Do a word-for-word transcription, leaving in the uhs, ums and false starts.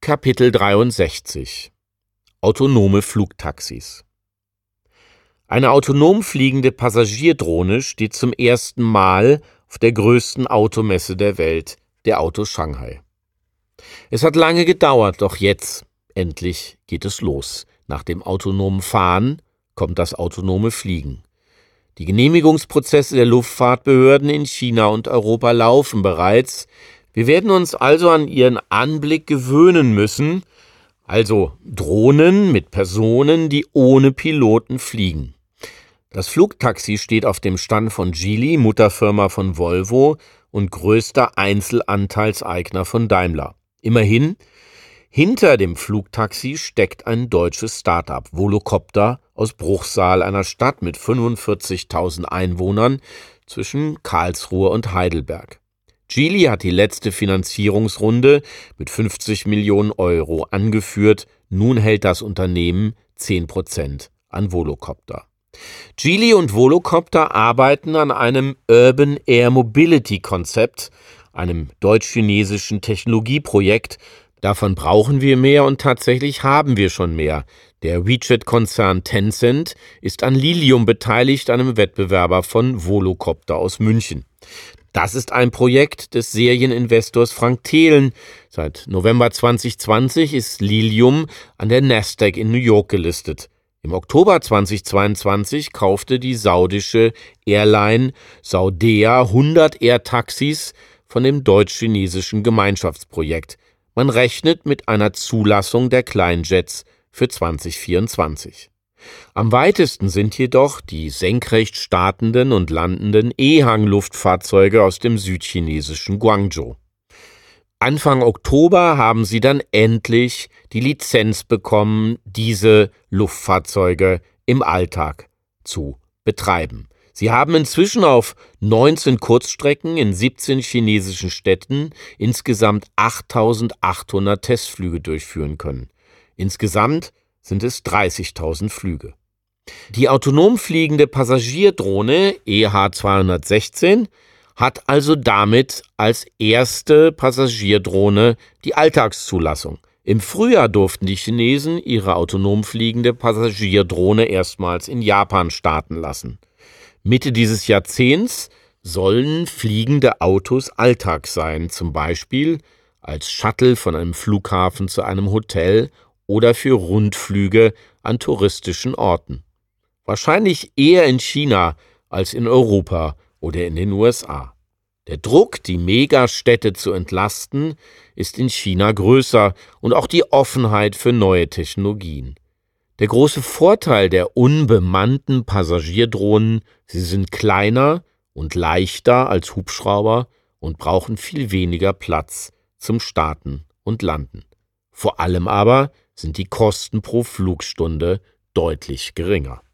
Kapitel dreiundsechzig Autonome Flugtaxis. Eine autonom fliegende Passagierdrohne steht zum ersten Mal auf der größten Automesse der Welt, der Auto Shanghai. Es hat lange gedauert, doch jetzt, endlich, geht es los. Nach dem autonomen Fahren kommt das autonome Fliegen. Die Genehmigungsprozesse der Luftfahrtbehörden in China und Europa laufen bereits. Wir werden uns also an ihren Anblick gewöhnen müssen, also Drohnen mit Personen, die ohne Piloten fliegen. Das Flugtaxi steht auf dem Stand von Geely, Mutterfirma von Volvo und größter Einzelanteilseigner von Daimler. Immerhin, hinter dem Flugtaxi steckt ein deutsches Start-up, Volocopter aus Bruchsal, einer Stadt mit fünfundvierzigtausend Einwohnern zwischen Karlsruhe und Heidelberg. Geely hat die letzte Finanzierungsrunde mit fünfzig Millionen Euro angeführt. Nun hält das Unternehmen zehn Prozent an Volocopter. Geely und Volocopter arbeiten an einem Urban Air Mobility Konzept, einem deutsch-chinesischen Technologieprojekt. Davon brauchen wir mehr und tatsächlich haben wir schon mehr. Der WeChat-Konzern Tencent ist an Lilium beteiligt, einem Wettbewerber von Volocopter aus München. Das ist ein Projekt des Serieninvestors Frank Thelen. Seit November zwanzig zwanzig ist Lilium an der Nasdaq in New York gelistet. Im Oktober zweitausendzweiundzwanzig kaufte die saudische Airline Saudia hundert Air-Taxis von dem deutsch-chinesischen Gemeinschaftsprojekt. Man rechnet mit einer Zulassung der Kleinjets für zwanzig vierundzwanzig. Am weitesten sind jedoch die senkrecht startenden und landenden E-Hang-Luftfahrzeuge aus dem südchinesischen Guangzhou. Anfang Oktober haben sie dann endlich die Lizenz bekommen, diese Luftfahrzeuge im Alltag zu betreiben. Sie haben inzwischen auf neunzehn Kurzstrecken in siebzehn chinesischen Städten insgesamt achttausendachthundert Testflüge durchführen können. Insgesamt sind es dreißigtausend Flüge. Die autonom fliegende Passagierdrohne E H zweihundertsechzehn hat also damit als erste Passagierdrohne die Alltagszulassung. Im Frühjahr durften die Chinesen ihre autonom fliegende Passagierdrohne erstmals in Japan starten lassen. Mitte dieses Jahrzehnts sollen fliegende Autos Alltag sein, zum Beispiel als Shuttle von einem Flughafen zu einem Hotel oder für Rundflüge an touristischen Orten. Wahrscheinlich eher in China als in Europa oder in den U S A. Der Druck, die Megastädte zu entlasten, ist in China größer und auch die Offenheit für neue Technologien. Der große Vorteil der unbemannten Passagierdrohnen: sie sind kleiner und leichter als Hubschrauber und brauchen viel weniger Platz zum Starten und Landen. Vor allem aber sind die Kosten pro Flugstunde deutlich geringer.